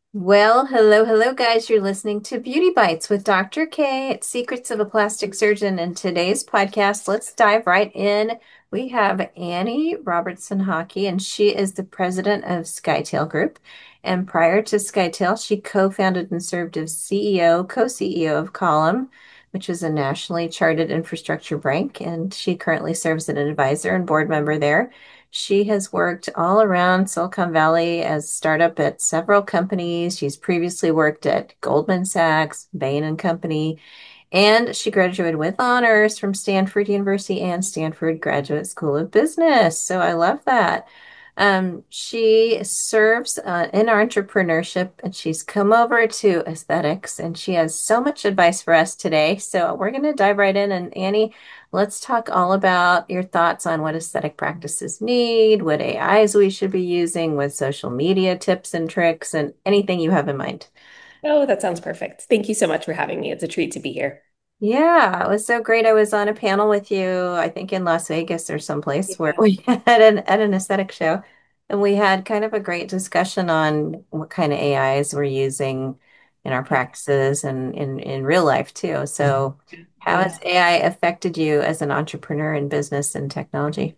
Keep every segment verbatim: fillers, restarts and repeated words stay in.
Well, hello, hello, guys. You're listening to Beauty Bites with doctor K. It's Secrets of a Plastic Surgeon. In today's podcast, let's dive right in. We have Annie Robertson Hockey, and she is the president of SkyTail Group. And prior to SkyTail, she co-founded and served as C E O, co-C E O of Column, which is a nationally chartered infrastructure bank. And she currently serves as an advisor and board member there. She has worked all around Silicon Valley as startup at several companies. She's previously worked at Goldman Sachs, Bain and Company, and she graduated with honors from Stanford University and Stanford Graduate School of Business. So I love that. Um, she serves uh, in entrepreneurship and she's come over to aesthetics and she has so much advice for us today. So we're going to dive right in. And Annie, let's talk all about your thoughts on what aesthetic practices need, what A Is we should be using, what social media tips and tricks, and anything you have in mind. Oh, that sounds perfect. Thank you so much for having me. It's a treat to be here. Yeah, it was so great. I was on a panel with you, I think in Las Vegas or someplace where Yeah. we had an at an aesthetic show, and we had kind of a great discussion on what kind of A Is we're using in our practices and in in real life too. So, how Yeah. has A I affected you as an entrepreneur in business and technology?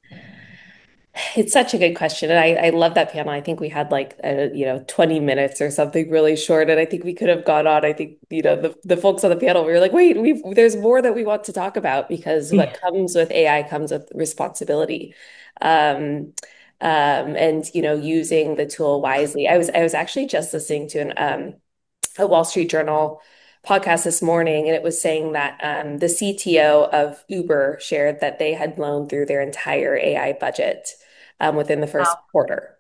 It's such a good question. And I, I love that panel. I think we had like, uh, you know, twenty minutes or something really short. And I think we could have gone on. I think, you know, the, the folks on the panel, we were like, wait, we've, there's more that we want to talk about because Yeah. what comes with A I comes with responsibility. Um, um, and, you know, using the tool wisely. I was, I was actually just listening to an, um, a Wall Street Journal podcast this morning, and it was saying that um, the C T O of Uber shared that they had blown through their entire A I budget um, within the first Wow. quarter.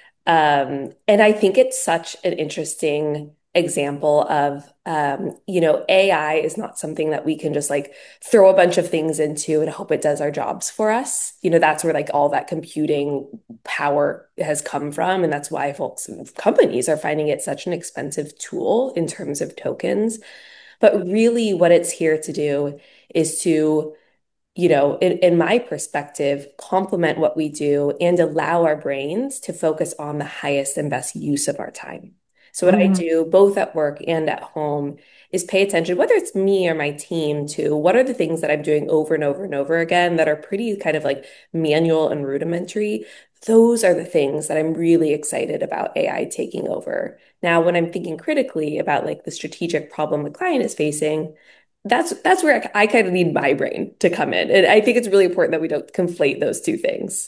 Um, and I think it's such an interesting example of, um, you know, A I is not something that we can just like throw a bunch of things into and hope it does our jobs for us. You know, that's where like all that computing power has come from. And that's why folks, companies are finding it such an expensive tool in terms of tokens. But really, what it's here to do is to you know, in, in my perspective, complement what we do and allow our brains to focus on the highest and best use of our time. So, what I Mhm. do both at work and at home is pay attention, whether it's me or my team, to what are the things that I'm doing over and over and over again that are pretty kind of like manual and rudimentary. Those are the things that I'm really excited about A I taking over. Now, when I'm thinking critically about like the strategic problem the client is facing, that's that's where I, I kind of need my brain to come in. And I think it's really important that we don't conflate those two things.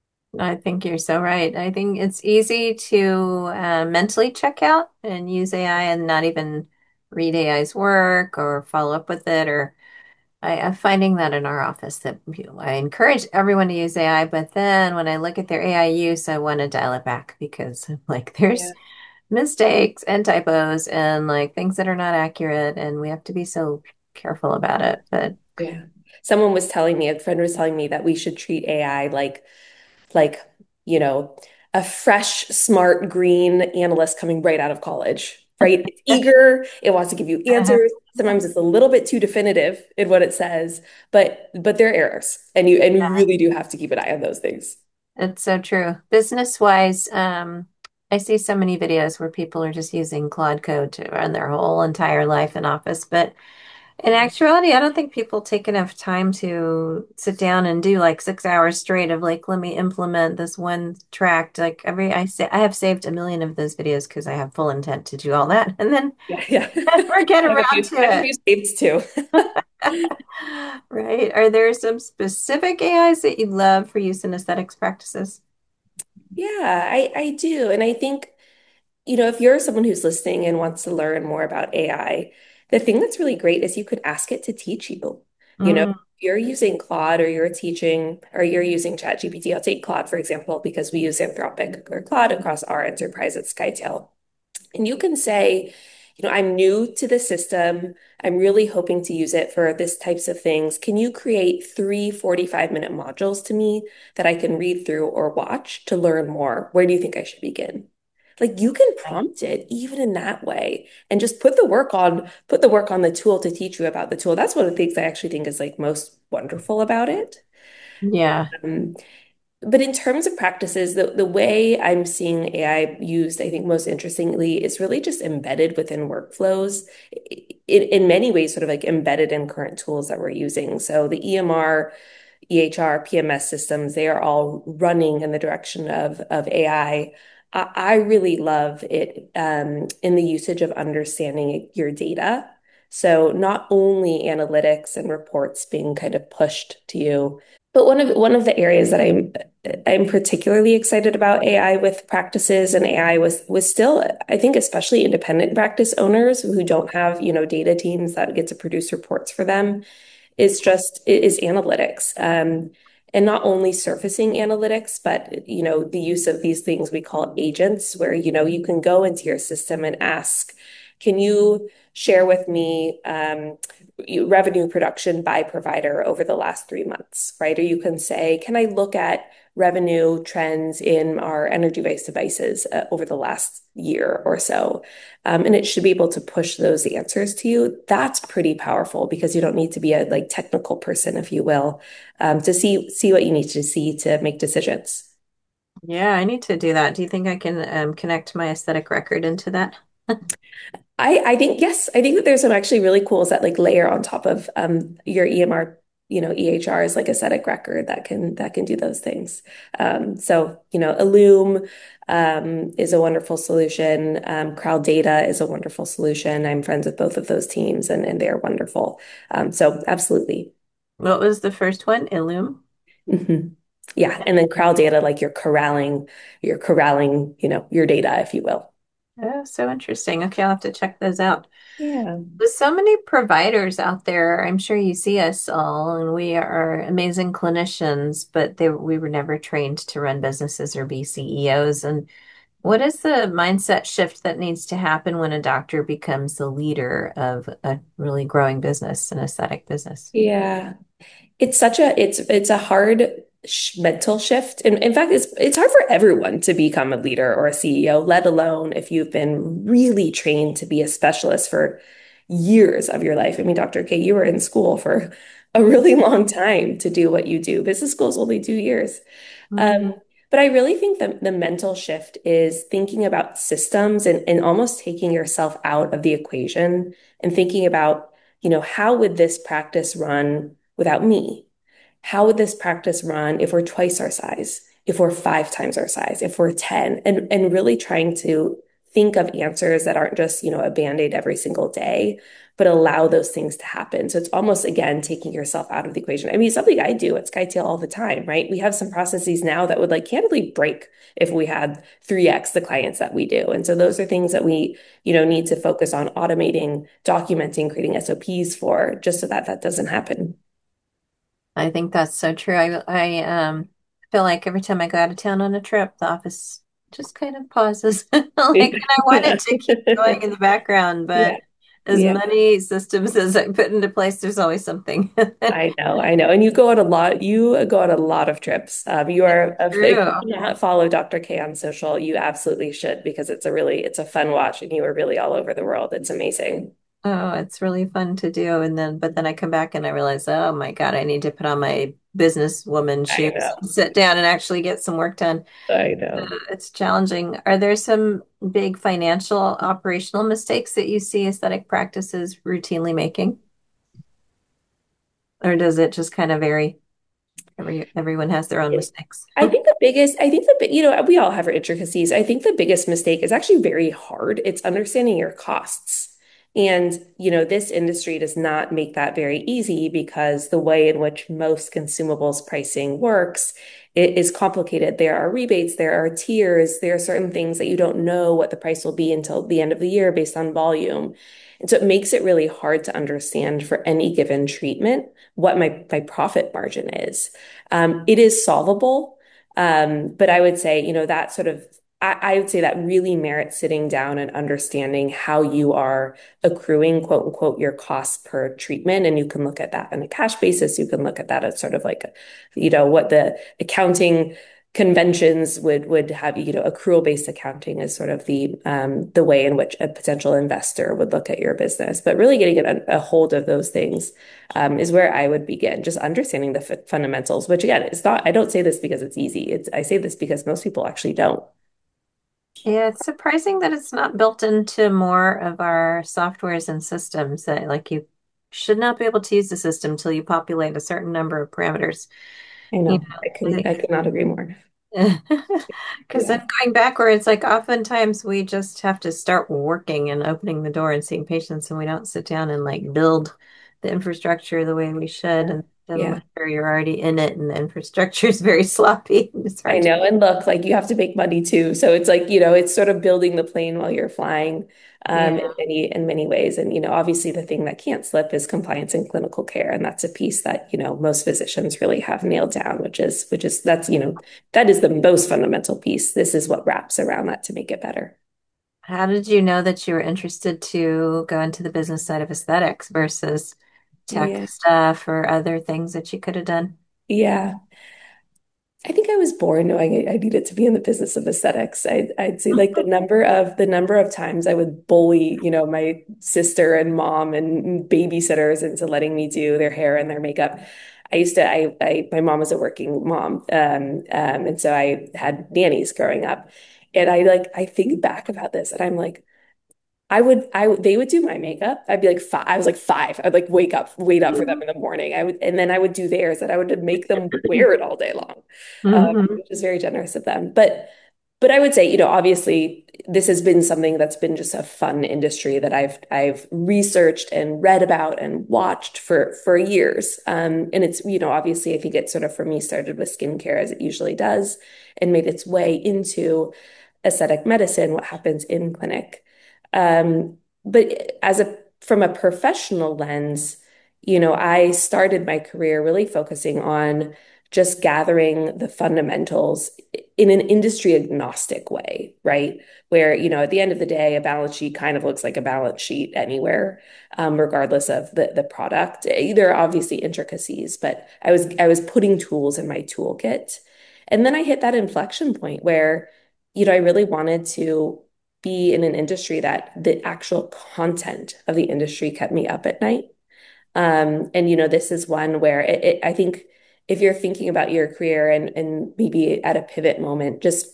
I think you're so right. I think it's easy to uh, mentally check out and use A I and not even read A I's work or follow up with it. Or I, I'm finding that in our office that you know, I encourage everyone to use A I, but then when I look at their A I use, I want to dial it back because like there's Yeah. mistakes and typos and like things that are not accurate, and we have to be so careful about it. But Yeah. Someone was telling me, a friend was telling me that we should treat A I like like, you know, a fresh, smart, green analyst coming right out of college, right? It's eager, it wants to give you answers. Sometimes it's a little bit too definitive in what it says, but but there are errors. And you and you really do have to keep an eye on those things. it's so true. Business wise, um, I see so many videos where people are just using Claude Code to run their whole entire life in Office. But in actuality, I don't think people take enough time to sit down and do like six hours straight of like, let me implement this one tract. Like every, I say, I have saved a million of those videos because I have full intent to do all that and then Yeah, yeah. never get I have a around few, to I have a it. few states too. Right. Are there some specific A Is that you love for use in aesthetics practices? Yeah, I, I do. And I think, you know, if you're someone who's listening and wants to learn more about A I, the thing that's really great is you could ask it to teach you. You know, Mm, if you're using Claude or you're teaching or you're using ChatGPT. I'll take Claude, for example, because we use Anthropic or Claude across our enterprise at SkyTail. And you can say, you know, I'm new to the system. I'm really hoping to use it for this types of things. Can you create three forty-five minute modules to me that I can read through or watch to learn more? Where do you think I should begin? Like you can prompt it even in that way and just put the work on, put the work on the tool to teach you about the tool. That's one of the things I actually think is like most wonderful about it. yeah. Um, But in terms of practices, the, the way I'm seeing A I used, I think most interestingly, is really just embedded within workflows in, in many ways, sort of like embedded in current tools that we're using. So the E M R, E H R, P M S systems, they are all running in the direction of, of A I. I, I really love it um, in the usage of understanding your data. So not only analytics and reports being kind of pushed to you, but one of one of the areas that I'm I'm particularly excited about A I with practices and A I was was still, I think, especially independent practice owners who don't have, you know, data teams that get to produce reports for them is just is analytics. Um, and not only surfacing analytics, but you know, the use of these things we call agents, where you know you can go into your system and ask, can you share with me um, revenue production by provider over the last three months, right? Or you can say, can I look at revenue trends in our energy-based devices uh, over the last year or so? Um, and it should be able to push those answers to you. That's pretty powerful because you don't need to be a like technical person, if you will, um, to see see what you need to see to make decisions. Yeah, I need to do that. Do you think I can um, connect my aesthetic record into that? I I think yes, I think that there's some actually really cools that like layer on top of um your E M R, you know, E H R is like aesthetic record that can that can do those things. Um, so you know, Illume um, is a wonderful solution. Um, Crowd Data is a wonderful solution. I'm friends with both of those teams, and and they're wonderful. Um, so absolutely. What was the first one? Illume? hmm Yeah, and then Crowd Data, like you're corralling, you're corralling, you know, your data, if you will. Oh, so interesting. Okay, I'll have to check those out. Yeah. With so many providers out there, I'm sure you see us all, and we are amazing clinicians, but they, we were never trained to run businesses or be C E Os. And what is the mindset shift that needs to happen when a doctor becomes the leader of a really growing business, an aesthetic business? Yeah. It's such a it's it's a hard sh mental shift. And in fact, it's it's hard for everyone to become a leader or a C E O, let alone if you've been really trained to be a specialist for years of your life. I mean, doctor K, you were in school for a really long time to do what you do. Business school is only two years. Mhm. Um, but I really think that the mental shift is thinking about systems and, and almost taking yourself out of the equation and thinking about, you know, how would this practice run without me? How would this practice run if we're twice our size, if we're five times our size, if we're ten? And, and really trying to think of answers that aren't just, you know, a band-aid every single day, but allow those things to happen. So it's almost, again, taking yourself out of the equation. I mean, something I do at SkyTail all the time, right? We have some processes now that would like candidly break if we had three x the clients that we do. And so those are things that we, you know, need to focus on automating, documenting, creating S O Ps for, just so that that doesn't happen. I think that's so true. I I um feel like every time I go out of town on a trip, the office just kind of pauses. Like, and I want it to keep going in the background, Yeah. but as Yeah. many systems as I put into place, there's always something. I know, I know. And you go on a lot, you go on a lot of trips. Um, you are, if if True. you do not follow doctor K on social, you absolutely should because it's a really, it's a fun watch and you are really all over the world. It's amazing. Oh, it's really fun to do. And then, but then I come back and I realize, oh my God, I need to put on my businesswoman I shoes, know, and sit down and actually get some work done. I Uh, know. It's challenging. Are there some big financial operational mistakes that you see aesthetic practices routinely making? Or does it just kind of vary? Every everyone has their own mistakes. I think the biggest, I think the, bi- you know, we all have our intricacies. I think the biggest mistake is actually very hard. It's understanding your costs. And, you know, this industry does not make that very easy because the way in which most consumables pricing works, it is complicated. There are rebates, there are tiers, there are certain things that you don't know what the price will be until the end of the year based on volume. And so it makes it really hard to understand for any given treatment what my, my profit margin is. Um, it is solvable. Um, but I would say, you know, that sort of, I, I would say that really merits sitting down and understanding how you are accruing, quote unquote, your costs per treatment. And you can look at that on a cash basis. You can look at that as sort of like, you know, what the accounting conventions would would have, you know, accrual-based accounting is sort of the um, the way in which a potential investor would look at your business. But really getting a, a hold of those things um, is where I would begin, just understanding the f fundamentals, which again, it's not, I don't say this because it's easy. It's I say this because most people actually don't. Yeah, it's surprising that it's not built into more of our softwares and systems that like you should not be able to use the system until you populate a certain number of parameters. I You know. I couldn't I could not agree more. know, because Yeah. then going backwards, like oftentimes we just have to start working and opening the door and seeing patients, and we don't sit down and like build the infrastructure the way we should. And then Yeah. later you're already in it, and the infrastructure is very sloppy. It's I hard to. know. And look, like you have to make money too. So it's like, you know, it's sort of building the plane while you're flying um, in Yeah. many in many ways. And, you know, obviously the thing that can't slip is compliance in clinical care. And that's a piece that, you know, most physicians really have nailed down, which is which is that's, you know, that is the most fundamental piece. This is what wraps around that to make it better. How did you know that you were interested to go into the business side of aesthetics versus tech Yeah. stuff or other things that you could have done? Yeah. I think I was born knowing I I needed to be in the business of aesthetics. I'd, I'd say like the number of the number of times I would bully, you know, my sister and mom and babysitters into letting me do their hair and their makeup. I used to, I, I my mom was a working mom, um, um, and so I had nannies growing up, and I like I think back about this, and I'm like, I would, I they would do my makeup. I'd be like five. I was like five. I'd like wake up, wait up for them in the morning. I would, and then I would do theirs, and I would make them wear it all day long, um, Hmm. which is very generous of them. But, but I would say, you know, obviously, this has been something that's been just a fun industry that I've I've researched and read about and watched for for years. Um, and it's, you know, obviously, I think it sort of for me started with skincare as it usually does, and made its way into aesthetic medicine, what happens in clinic. Um, but as a from a professional lens, you know, I started my career really focusing on just gathering the fundamentals in an industry agnostic way, right? Where, you know, at the end of the day, a balance sheet kind of looks like a balance sheet anywhere, um, regardless of the the product. There are obviously intricacies, but I was I was putting tools in my toolkit. And then I hit that inflection point where, you know, I really wanted to be in an industry that the actual content of the industry kept me up at night. Um, and you know, this is one where it, it, I think if you're thinking about your career and and maybe at a pivot moment, just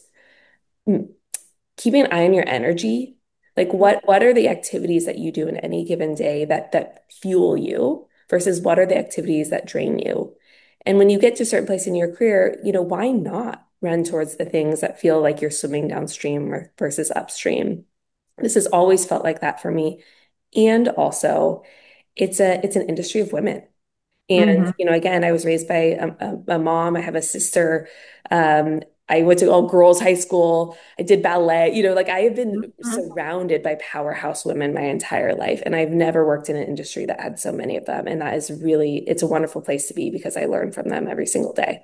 keeping an eye on your energy. Like what what are the activities that you do in any given day that that fuel you versus what are the activities that drain you? And when you get to a certain place in your career, you know, why not run towards the things that feel like you're swimming downstream or versus upstream? This has always felt like that for me. And also, it's a it's an industry of women. And, Hmm. you know, again, I was raised by a, a, a mom. I have a sister. Um, I went to all girls high school. I did ballet. You know, like I have been surrounded by powerhouse women my entire life. And I've never worked in an industry that had so many of them. And that is really, it's a wonderful place to be because I learn from them every single day.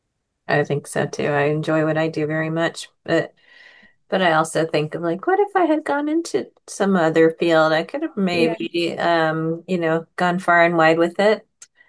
I think so too. I enjoy what I do very much, but but I also think of like, what if I had gone into some other field? I could have Yeah, maybe, um, you know, gone far and wide with it.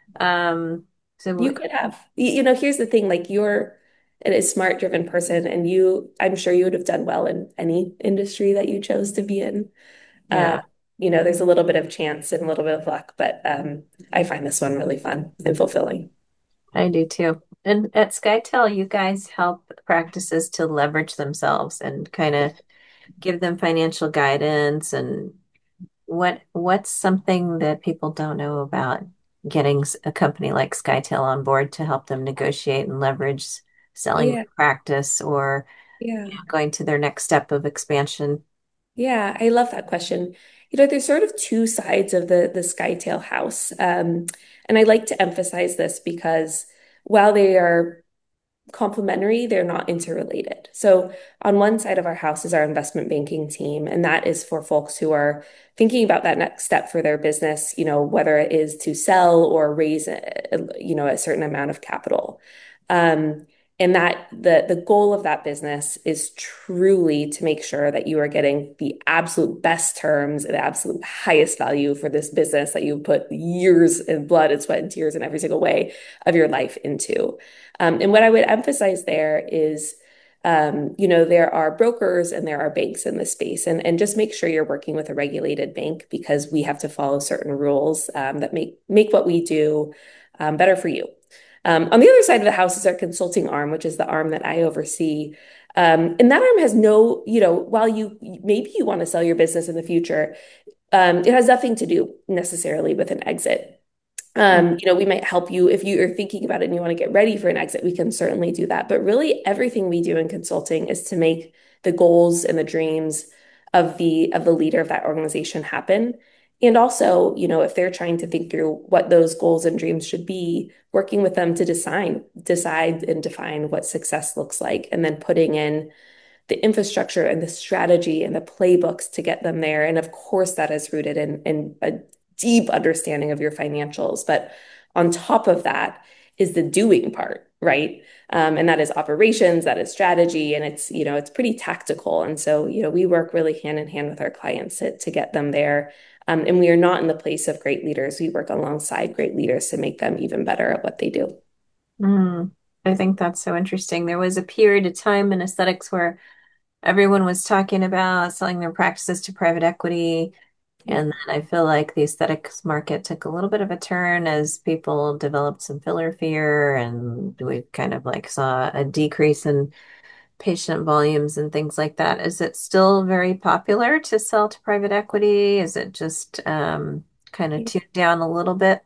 Um, you so could have. You, you know, here's the thing, like you're a smart, driven person, and you, I'm sure you would have done well in any industry that you chose to be in. Uh, yeah, you know, there's a little bit of chance and a little bit of luck, but um, I find this one really fun and fulfilling. I do too. And at SkyTel, you guys help practices to leverage themselves and kind of give them financial guidance and what what's something that people don't know about getting s- a company like SkyTel on board to help them negotiate and leverage selling Yeah, their practice or yeah, going to their next step of expansion? yeah. I love that question. You know, there's sort of two sides of the the Skytail house, um, and I like to emphasize this because while they are complementary, they're not interrelated. So on one side of our house is our investment banking team, and that is for folks who are thinking about that next step for their business, you know, whether it is to sell or raise, a, you know, a certain amount of capital. Um, And that the the goal of that business is truly to make sure that you are getting the absolute best terms and the absolute highest value for this business that you put years and blood and sweat and tears and every single way of your life into. Um, and what I would emphasize there is, um, you know, there are brokers and there are banks in this space, and and just make sure you're working with a regulated bank because we have to follow certain rules um, that make make what we do um, better for you. Um, on the other side of the house is our consulting arm, which is the arm that I oversee. Um, and that arm has no, you know, while you maybe you want to sell your business in the future, um, it has nothing to do necessarily with an exit. Um, you know, we might help you if you are thinking about it and you want to get ready for an exit, we can certainly do that. But really, everything we do in consulting is to make the goals and the dreams of the of the leader of that organization happen. And also, you know, if they're trying to think through what those goals and dreams should be, working with them to design, decide and define what success looks like, and then putting in the infrastructure and the strategy and the playbooks to get them there. And of course, that is rooted in, in a deep understanding of your financials. But on top of that is the doing part, right? Um, and that is operations, that is strategy, and it's, you know, it's pretty tactical. And so, you know, we work really hand in hand with our clients to, to get them there. Um, and we are not in the place of great leaders. We work alongside great leaders to make them even better at what they do. Mm, I think that's so interesting. There was a period of time in aesthetics where everyone was talking about selling their practices to private equity. And then I feel like the aesthetics market took a little bit of a turn as people developed some filler fear, and we kind of like saw a decrease in patient volumes and things like that. Is it still very popular to sell to private equity? Is it just um, kind of tuned down a little bit?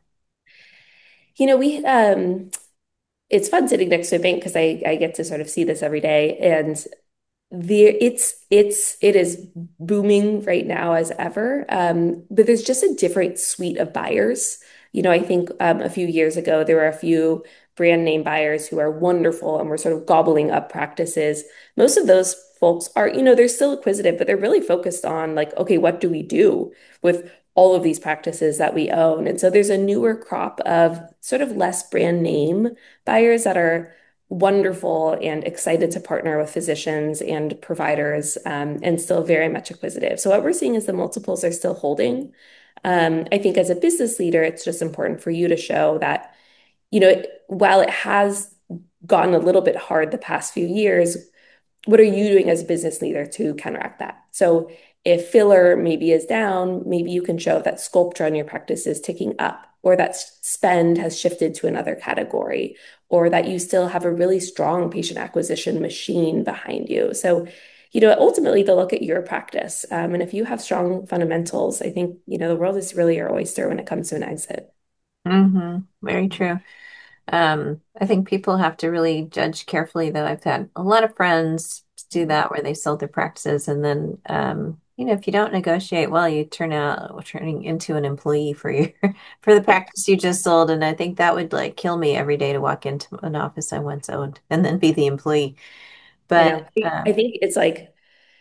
You know, we um it's fun sitting next to a bank because I I get to sort of see this every day. And there it's it's it is booming right now as ever. Um, but there's just a different suite of buyers. You know, I think um, a few years ago there were a few brand name buyers who are wonderful and were sort of gobbling up practices. Most of those folks are, you know, they're still acquisitive, but they're really focused on like, okay, what do we do with all of these practices that we own? And so there's a newer crop of sort of less brand name buyers that are wonderful and excited to partner with physicians and providers, um, and still very much acquisitive. So what we're seeing is the multiples are still holding. Um, I think as a business leader, it's just important for you to show that, you know, while it has gotten a little bit hard the past few years, what are you doing as a business leader to counteract that? So if filler maybe is down, maybe you can show that Sculptra in your practice is ticking up, or that spend has shifted to another category, or that you still have a really strong patient acquisition machine behind you. So, you know, ultimately they'll look at your practice. Um, and if you have strong fundamentals, I think, you know, the world is really your oyster when it comes to an exit. Hmm. Very true. Um, I think people have to really judge carefully, though. I've had a lot of friends do that where they sold their practices, and then, um, you know, if you don't negotiate well, you turn out turning into an employee for your for the Yeah. practice you just sold. And I think that would like kill me every day to walk into an office I once owned and then be the employee. I But know. uh, I think it's like,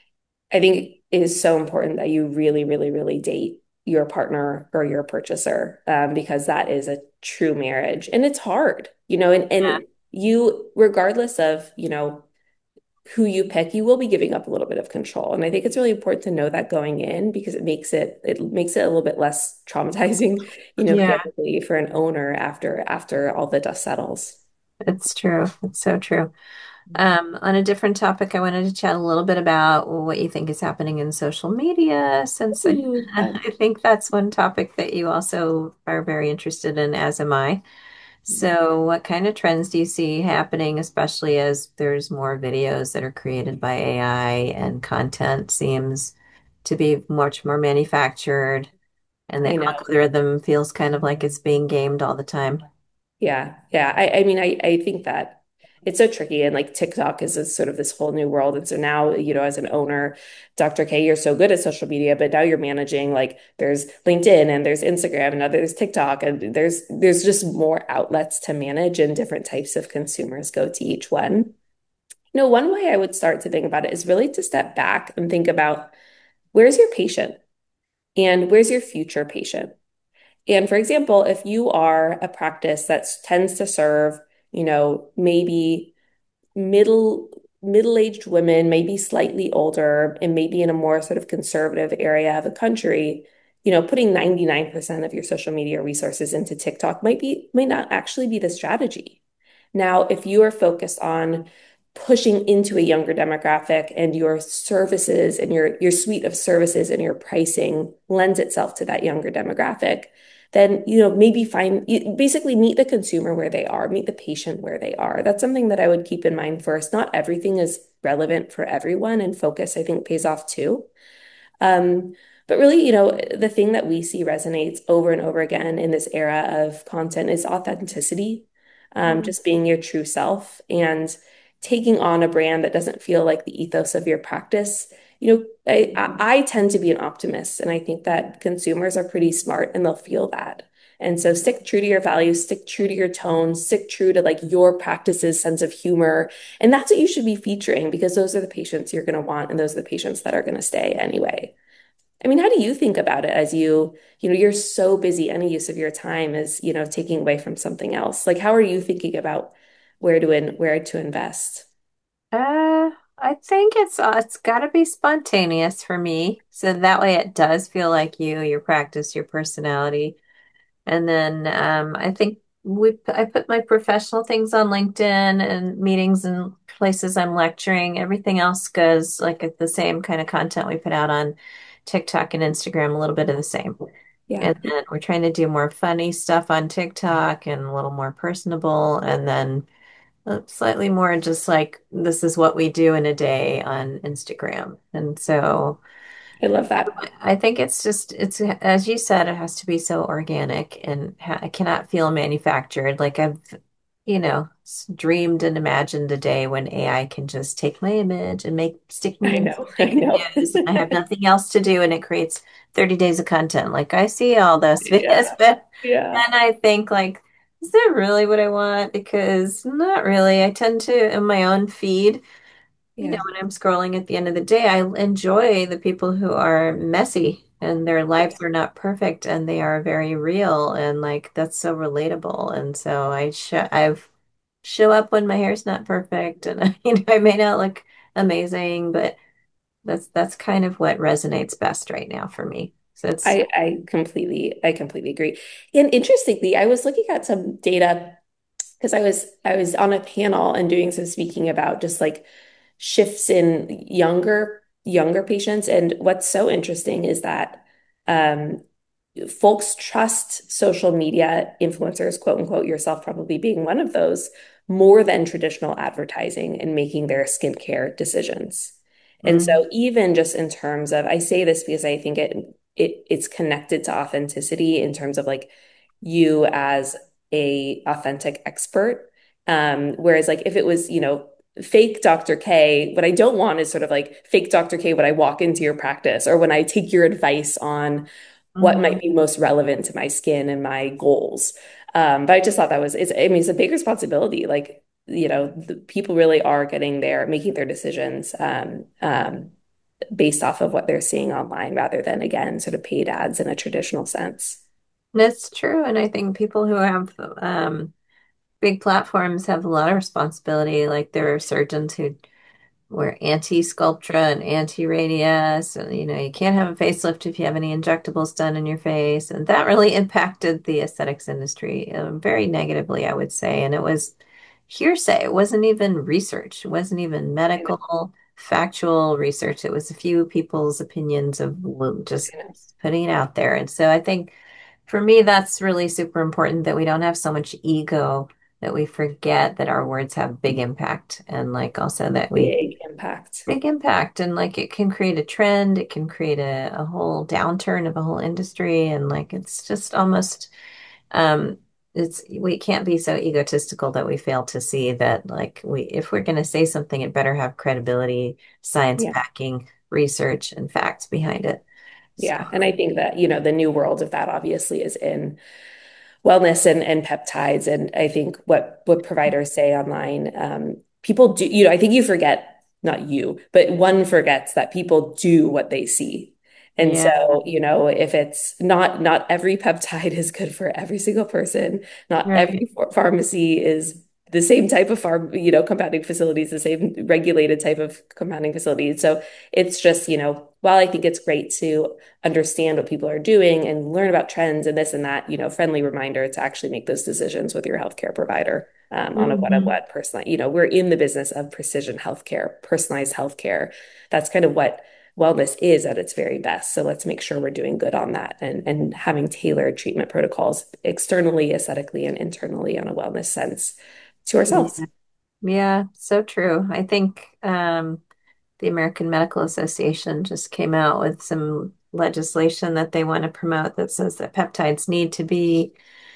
I think it is so important that you really, really, really date your partner or your purchaser, um, because that is a true marriage. And it's hard, you know, and, yeah, and you, regardless of, you know, who you pick, you will be giving up a little bit of control. And I think it's really important to know that going in because it makes it it makes it a little bit less traumatizing, you know, yeah, candidly for an owner after after all the dust settles. it's true. It's so true. Um, on a different topic, I wanted to chat a little bit about what you think is happening in social media, since I, Ooh, fun. I think that's one topic that you also are very interested in, as am I. So, what kind of trends do you see happening, especially as there's more videos that are created by A I and content seems to be much more manufactured, and the I know. algorithm feels kind of like it's being gamed all the time? Yeah, yeah. I, I mean, I, I think that it's so tricky. And like TikTok is a, sort of this whole new world. And so now, you know, as an owner, doctor K, you're so good at social media, but now you're managing like there's LinkedIn and there's Instagram and now there's TikTok and there's there's just more outlets to manage and different types of consumers go to each one. You know, one way I would start to think about it is really to step back and think about where's your patient and where's your future patient? And for example, if you are a practice that tends to serve, you know, maybe middle middle-aged women, maybe slightly older, and maybe in a more sort of conservative area of the country, you know, putting ninety-nine percent of your social media resources into TikTok might be might not actually be the strategy. Now, if you are focused on pushing into a younger demographic and your services and your your suite of services and your pricing lends itself to that younger demographic, then you know maybe find basically meet the consumer where they are, meet the patient where they are. That's something that I would keep in mind first. Not everything is relevant for everyone, and focus, I think, pays off too. Um, but really, you know, the thing that we see resonates over and over again in this era of content is authenticity, um, Mhm. just being your true self and taking on a brand that doesn't feel like the ethos of your practice. You know, I, I I tend to be an optimist, and I think that consumers are pretty smart and they'll feel that. And so stick true to your values, stick true to your tone, stick true to like your practice's sense of humor. And that's what you should be featuring because those are the patients you're going to want and those are the patients that are going to stay anyway. I mean, how do you think about it as you, you know, you're so busy, any use of your time is, you know, taking away from something else. Like, how are you thinking about where to in where to invest? Uh, I think it's uh, it's got to be spontaneous for me. So that way it does feel like you, your practice, your personality. And then um, I think we I put my professional things on LinkedIn and meetings and places I'm lecturing. Everything else goes like at the same kind of content we put out on TikTok and Instagram, a little bit of the same. Yeah, And then we're trying to do more funny stuff on TikTok and a little more personable. And then uh, slightly more just like this is what we do in a day on Instagram. And so I love that. I think it's just it's as you said, it has to be so organic and ha it cannot feel manufactured. Like I've, you know, s- dreamed and imagined a day when A I can just take my image and make stick me I in know, some I fake know. videos and I have nothing else to do and it creates thirty days of content. Like I see all those videos, Yeah, but yeah, then I think like, is that really what I want? Because not really. I tend to in my own feed. You know, yeah, when I'm scrolling at the end of the day, I enjoy the people who are messy and their yeah. lives are not perfect and they are very real and like that's so relatable. And so I sh I've show up when my hair's not perfect and you know, I may not look amazing, but that's that's kind of what resonates best right now for me. So it's I I completely I completely agree. And interestingly, I was looking at some data because I was I was on a panel and doing some speaking about just like shifts in younger younger patients. And what's so interesting is that um, folks trust social media influencers, quote unquote, yourself probably being one of those, more than traditional advertising in making their skincare decisions. And mm, so even just in terms of, I say this because I think it it it's connected to authenticity in terms of like you as a authentic expert. Um, whereas like if it was, you know, fake doctor K, what I don't want is sort of like fake doctor K when I walk into your practice or when I take your advice on what hmm might be most relevant to my skin and my goals. Um, but I just thought that was, it's, I mean, it's a big responsibility. Like, you know, the people really are getting there, making their decisions um, um, based off of what they're seeing online rather than, again, sort of paid ads in a traditional sense. That's true. And I think people who have um big platforms have a lot of responsibility. Like there are surgeons who we're anti-Sculptra and anti-radius, and you know, you can't have a facelift if you have any injectables done in your face. And that really impacted the aesthetics industry um, very negatively, I would say. And it was hearsay. It wasn't even research. It wasn't even I know, medical, factual research. It was a few people's opinions of well, just I know. putting it out there. And so I think for me, that's really super important that we don't have so much ego that we forget that our words have big impact and like also that we Big impact. big impact and like it can create a trend, it can create a, a whole downturn of a whole industry and like it's just almost um it's we can't be so egotistical that we fail to see that like we if we're going to say something it better have credibility, science Yeah. backing, research and facts behind it. So Yeah. And I think that, you know, the new world of that obviously is in wellness and, and peptides. And I think what what providers say online, um, people do, you know, I think you forget, not you, but one forgets that people do what they see. And yeah, so, you know, if it's not not every peptide is good for every single person, not right. every ph- pharmacy is the same type of farm, you know, compounding facilities, the same regulated type of compounding facilities. So it's just, you know, while I think it's great to understand what people are doing and learn about trends and this and that, you know, friendly reminder to actually make those decisions with your healthcare provider um, on a Hmm. one-on-one personal, you know, we're in the business of precision healthcare, personalized healthcare. That's kind of what wellness is at its very best. So let's make sure we're doing good on that and, and having tailored treatment protocols externally, aesthetically, and internally on a wellness sense to ourselves. Yeah. Yeah, so true. I think um, the American Medical Association just came out with some legislation that they want to promote that says that peptides need to be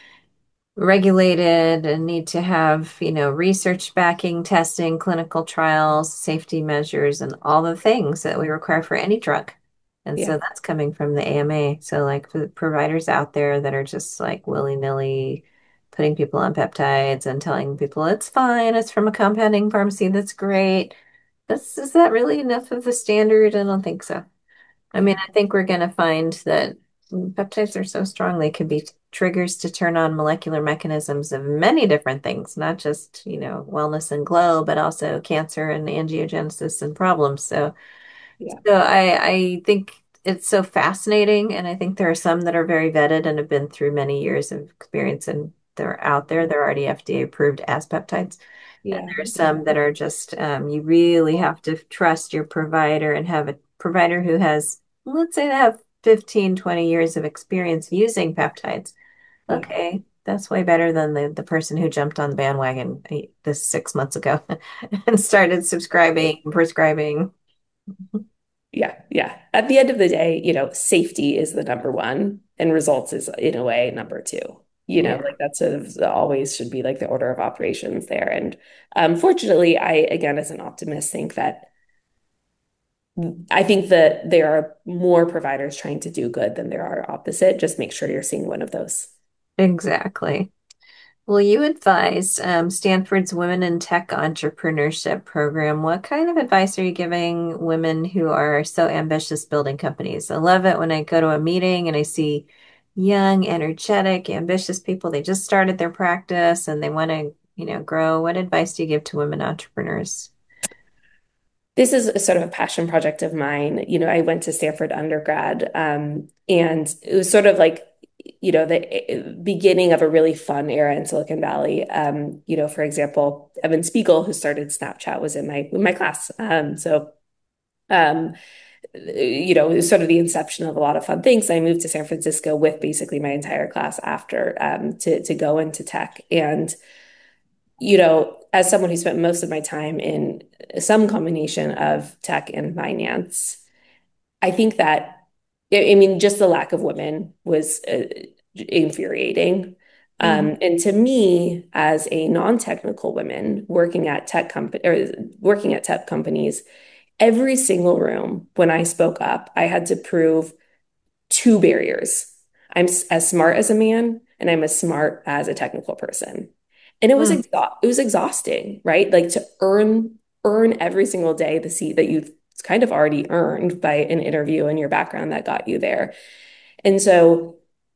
regulated and need to have, you know, research backing, testing, clinical trials, safety measures, and all the things that we require for any drug. And Yeah, so that's coming from the A M A. So, like, for the providers out there that are just like willy-nilly putting people on peptides and telling people it's fine, it's from a compounding pharmacy, that's great. That's, is that really enough of the standard? I don't think so. I yeah, mean, I think we're going to find that peptides are so strong they could be triggers to turn on molecular mechanisms of many different things, not just, you know, wellness and glow, but also cancer and angiogenesis and problems. So, yeah, so I I think it's so fascinating, and I think there are some that are very vetted and have been through many years of experience, and they're out there. They're already F D A approved as peptides. And yeah, there's yeah, some that are just, um, you really have to trust your provider and have a provider who has, let's say they have fifteen, twenty years of experience using peptides. yeah. Okay, that's way better than the, the person who jumped on the bandwagon eh, this six months ago and started subscribing, prescribing. Yeah, yeah. At the end of the day, you know, safety is the number one and results is in a way number two. You know, Yeah, like that sort of always should be like the order of operations there. And um, fortunately, I, again, as an optimist, think that I think that there are more providers trying to do good than there are opposite. Just make sure you're seeing one of those. exactly. Well, you advise um, Stanford's Women in Tech Entrepreneurship program. What kind of advice are you giving women who are so ambitious building companies? I love it when I go to a meeting and I see young, energetic, ambitious people. They just started their practice and they want to, you know, grow. What advice do you give to women entrepreneurs? This is a sort of a passion project of mine. You know, I went to Stanford undergrad, um, and it was sort of like, you know, the eh, beginning of a really fun era in Silicon Valley. Um, you know, for example, Evan Spiegel, who started Snapchat, was in my in my class. Um, so, um, you know, it was sort of the inception of a lot of fun things. I moved to San Francisco with basically my entire class after um, to to go into tech, and you know, as someone who spent most of my time in some combination of tech and finance, I think that, I mean, just the lack of women was uh, infuriating. Mhm. Um, and to me, as a non-technical woman working at tech company or working at tech companies, every single room when I spoke up, I had to prove two barriers. I'm as smart as a man, and I'm as smart as a technical person. And it was Mm. exha it was exhausting, right? Like to earn earn every single day the seat that you've kind of already earned by an interview and your background that got you there. And so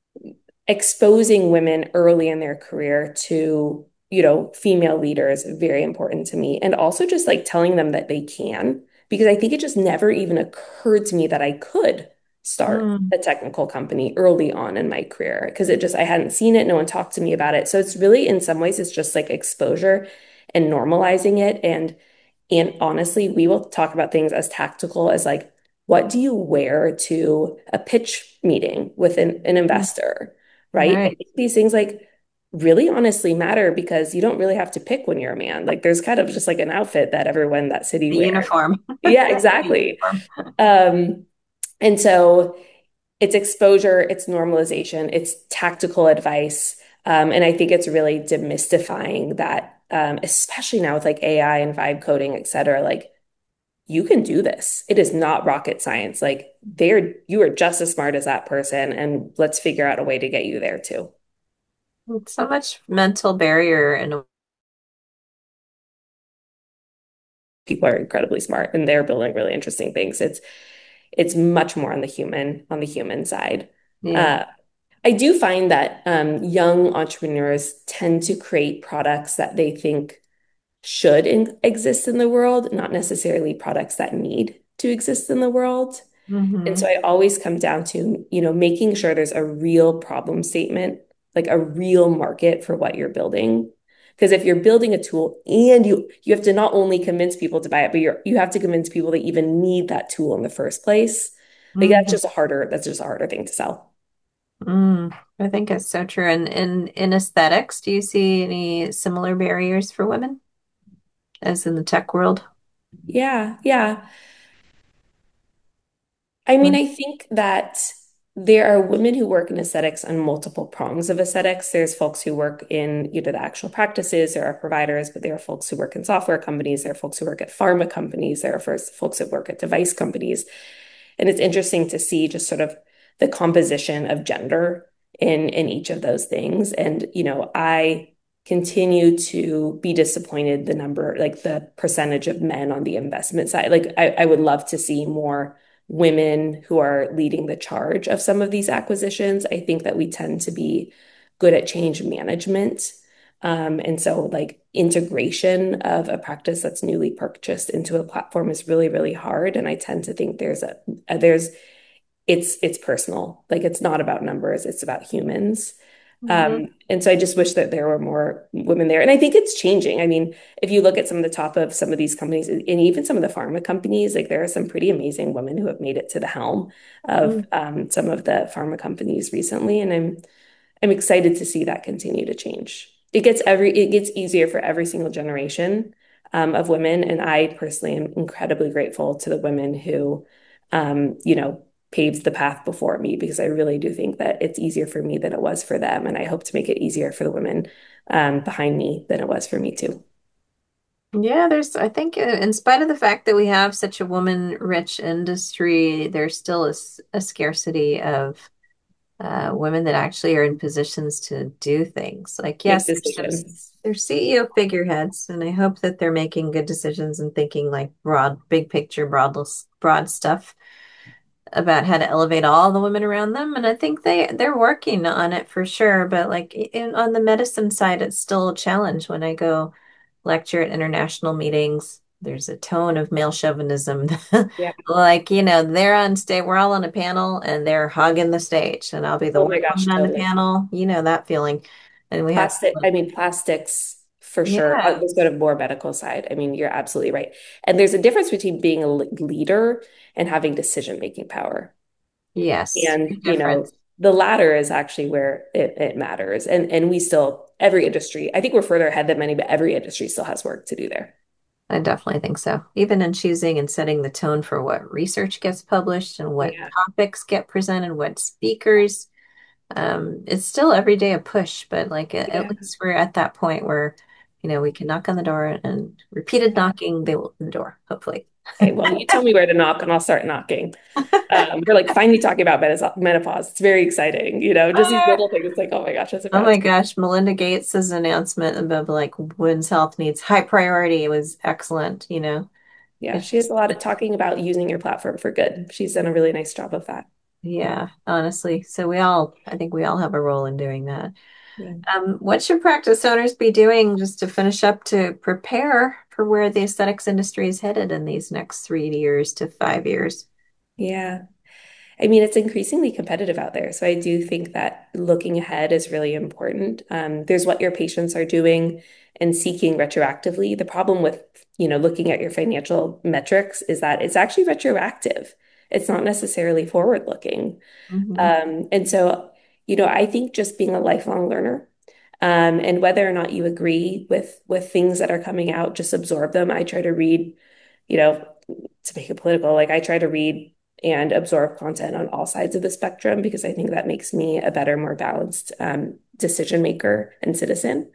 exposing women early in their career to, you know, female leaders, very important to me. And also just like telling them that they can, because I think it just never even occurred to me that I could start Mm. a technical company early on in my career because it just, I hadn't seen it. No one talked to me about it. So it's really, in some ways, it's just like exposure and normalizing it. And and honestly, we will talk about things as tactical as like, what do you wear to a pitch meeting with an, an Mm. investor, right? I Right. think these things like really honestly matter because you don't really have to pick when you're a man. Like there's kind of just like an outfit that everyone in that city The wears. uniform. Yeah, The exactly. uniform. Um, and so it's exposure, it's normalization, it's tactical advice. Um, and I think it's really demystifying that, um, especially now with like A I and vibe coding, et cetera, like you can do this. It is not rocket science. Like they're you are just as smart as that person, and let's figure out a way to get you there too. So much mental barrier and People are incredibly smart and they're building really interesting things. It's it's much more on the human on the human side. yeah. Uh, I do find that um, young entrepreneurs tend to create products that they think should in exist in the world, not necessarily products that need to exist in the world. And so Hmm. I always come down to, you know, making sure there's a real problem statement, like a real market for what you're building. Because if you're building a tool and you you have to not only convince people to buy it, but you're you have to convince people they even need that tool in the first place. Like that's Hmm. just a harder, that's just a harder thing to sell. Mm, I think it's so true. And in in aesthetics, do you see any similar barriers for women as in the tech world? Yeah, yeah. I mean, Mm. I think that there are women who work in aesthetics on multiple prongs of aesthetics. There's folks who work in, you know, the actual practices, there are providers, but there are folks who work in software companies, there are folks who work at pharma companies, there are first folks that work at device companies. And it's interesting to see just sort of the composition of gender in in each of those things. And, you know, I continue to be disappointed the number, like the percentage of men on the investment side. Like I, I would love to see more women who are leading the charge of some of these acquisitions. I think that we tend to be good at change management. Um, and so, like, integration of a practice that's newly purchased into a platform is really, really hard. And I tend to think there's a, a there's it's it's personal. Like, it's not about numbers, it's about humans. Hmm. Um, and so I just wish that there were more women there. And I think it's changing. I mean, if you look at some of the top of some of these companies and even some of the pharma companies, like there are some pretty amazing women who have made it to the helm of um, some of the pharma companies recently. And I'm I'm excited to see that continue to change. It gets every it gets easier for every single generation um, of women, and I personally am incredibly grateful to the women who, um, you know, paved the path before me because I really do think that it's easier for me than it was for them, and I hope to make it easier for the women um, behind me than it was for me too. Yeah, there's, I think, uh, in spite of the fact that we have such a woman-rich industry, there's still a, s- a scarcity of uh, women that actually are in positions to do things. Like, Make yes, there's some, decisions. there's C E O figureheads, and I hope that they're making good decisions and thinking like broad, big picture, broad, broad stuff about how to elevate all the women around them. And I think they they're working on it for sure. But like in, on the medicine side, it's still a challenge when I go lecture at international meetings. There's a tone of male chauvinism. Yeah. Like, you know, they're on stage, we're all on a panel and they're hugging the stage, and I'll be the Oh one my gosh, woman on the totally. panel. You know that feeling. And we have, Plastic, I mean, plastics for sure. Uh, yeah, Let's go to more medical side. I mean, you're absolutely right. And there's a difference between being a le- leader and having decision-making power. yes, And, big you know, difference. the latter is actually where it, it matters. And and we still, every industry, I think we're further ahead than many, but every industry still has work to do there. I definitely think so. Even in choosing and setting the tone for what research gets published and what Yeah. topics get presented, what speakers, um, it's still every day a push, but like at, at Yeah. least we're at that point where, you know, we can knock on the door and repeated knocking, they will open the door, hopefully. Okay, well, you tell me where to knock and I'll start knocking. Um, we're like finally talking about menopause. menopause. It's very exciting, you know, just these little things. It's like, oh my gosh, that's Oh about my gosh, Melinda Gates's announcement about like women's health needs high priority. It was excellent, you know. Yeah, It's she has just, a lot of talking about using your platform for good. She's done a really nice job of that. yeah, honestly. So we all, I think we all have a role in doing that. Yeah. Um, what should practice owners be doing just to finish up to prepare for where the aesthetics industry is headed in these next three years to five years? Yeah. I mean, it's increasingly competitive out there. So I do think that looking ahead is really important. Um, there's what your patients are doing and seeking retroactively. The problem with, you know, looking at your financial metrics is that it's actually retroactive. It's not necessarily forward looking. Hmm. Um, and so, you know, I think just being a lifelong learner, um, and whether or not you agree with with things that are coming out, just absorb them. I try to read, you know, to make it political, like I try to read and absorb content on all sides of the spectrum because I think that makes me a better, more balanced um, decision maker and citizen.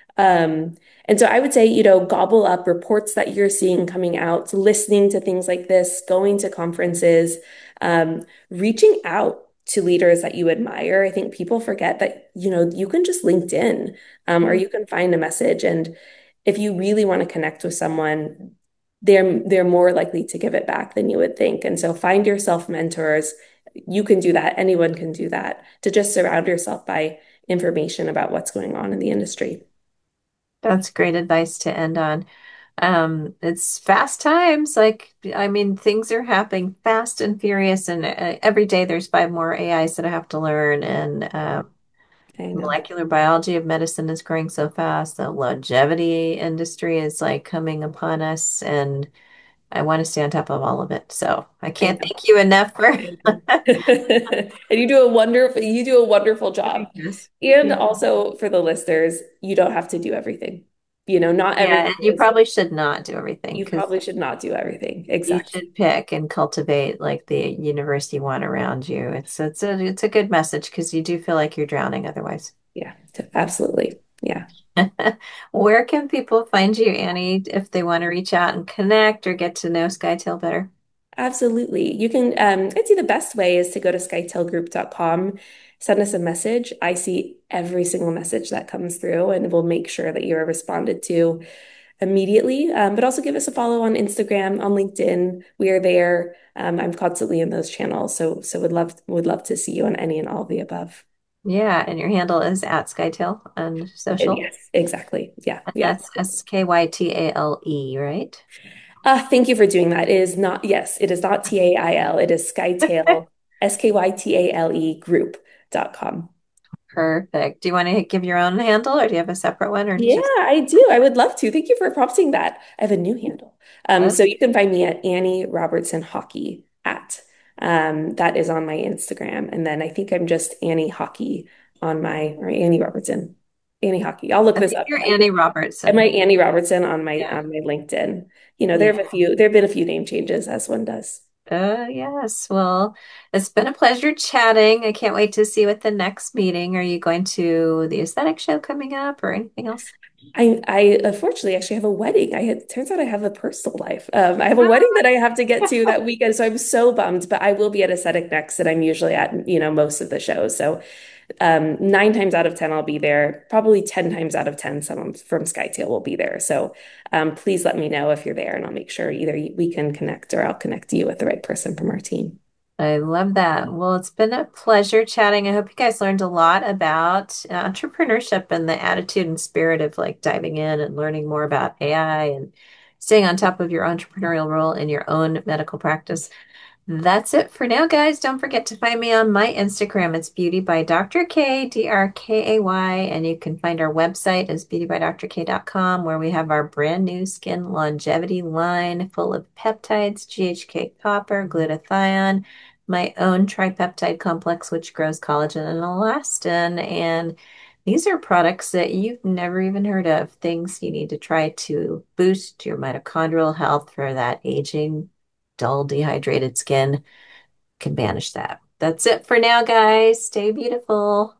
Um, and so I would say, you know, gobble up reports that you're seeing coming out, listening to things like this, going to conferences, um, reaching out to leaders that you admire. I think people forget that, you know, you can just LinkedIn, um, or you can find a message. And if you really want to connect with someone, they're they're more likely to give it back than you would think. And so find yourself mentors, You can do that. Anyone can do that to just surround yourself by information about what's going on in the industry. That's great advice to end on. Um, it's fast times. Like, I mean, things are happening fast and furious, and uh, every day there's five more A Is that I have to learn. And uh, I know. molecular biology of medicine is growing so fast. The longevity industry is like coming upon us, and I want to stay on top of all of it. So I I can't know. thank you enough for. And you do a wonderful you do a wonderful job. Yes. And Yeah. also for the listeners, you don't have to do everything. You know, not Yeah, everything and you is probably should not do everything you because probably should not do everything. you Exactly. should pick and cultivate like the university one around you. It's it's a it's a good message because you do feel like you're drowning otherwise. Yeah, t- absolutely. Yeah. Where can people find you, Annie, if they want to reach out and connect or get to know SkyTail better? Absolutely. You can, um, I'd say the best way is to go to skytail group dot com, send us a message. I see every single message that comes through, and we'll make sure that you're responded to immediately. Um, but also give us a follow on Instagram, on LinkedIn. We are there. Um, I'm constantly in those channels. So, so would love, would love to see you on any and all of the above. Yeah, and your handle is at SkyTail on And social. yes, exactly. Yeah. And Yeah. that's S K Y T A L E, right? Uh, thank you for doing that. It is not, yes, it is not T A I L. It is Skytail, S K Y T A L E group dot com. Perfect. Do you want to give your own handle or do you have a separate one or did Yeah, you? I do. I would love to. Thank you for prompting that. I have a new handle. Um, Oh, so you can find me at Annie Robertson Hockey at. Um, that is on my Instagram. And then I think I'm just Annie Hockey on my, or Annie Robertson. Annie Hockey. I'll look I this think up. you're I think Annie am I Robertson. Annie Robertson on my Yeah. on my LinkedIn. You know, there Yeah. have a few, there have been a few name changes as one does. Uh, yes. Well, it's been a pleasure chatting. I can't wait to see what the next meeting. Are you going to the aesthetic show coming up or anything else? I I unfortunately actually have a wedding. I had turns out I have a personal life. Um, I have a wedding Ah, that I have to get to that weekend, so I'm so bummed. But I will be at Aesthetic Next, and I'm usually at you know most of the shows. So um, nine times out of ten, I'll be there. Probably ten times out of ten, someone from SkyTail will be there. So um, please let me know if you're there, and I'll make sure either we can connect or I'll connect you with the right person from our team. I love that. Well, it's been a pleasure chatting. I hope you guys learned a lot about entrepreneurship and the attitude and spirit of like diving in and learning more about A I and staying on top of your entrepreneurial role in your own medical practice. That's it for now, guys. Don't forget to find me on my Instagram. It's Beauty by Doctor K, D R K A Y, and you can find our website as beauty by dr k dot com, where we have our brand new skin longevity line full of peptides, G H K copper, glutathione, my own tripeptide complex, which grows collagen and elastin. And these are products that you've never even heard of, things you need to try to boost your mitochondrial health for that aging dull, dehydrated skin can banish that. That's it for now, guys. Stay beautiful.